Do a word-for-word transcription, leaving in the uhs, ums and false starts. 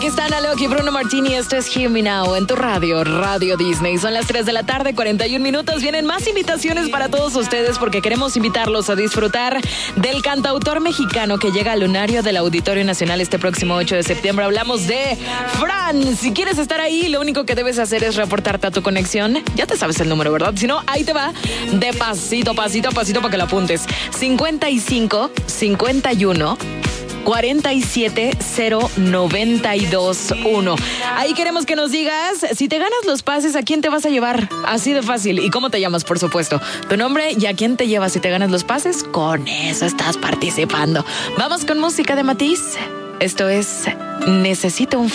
Aquí están Alok y Bruno Martini. Esto es Hear Me Now en tu radio, Radio Disney. Son las tres de la tarde, cuarenta y un minutos. Vienen más invitaciones para todos ustedes porque queremos invitarlos a disfrutar del cantautor mexicano que llega al lunario del Auditorio Nacional este próximo ocho de septiembre. Hablamos de Fran. Si quieres estar ahí, lo único que debes hacer es reportarte a tu conexión. Ya te sabes el número, ¿verdad? Si no, ahí te va de pasito, pasito, pasito para que lo apuntes. cincuenta y cinco, cincuenta y uno, cuarenta y siete, cero noventa y dos uno. Ahí queremos que nos digas si te ganas los pases, ¿a quién te vas a llevar? Así de fácil. ¿Y cómo te llamas, por supuesto? Tu nombre y a quién te llevas si te ganas los pases. Con eso estás participando. Vamos con música de Matiz. Esto es Necesito un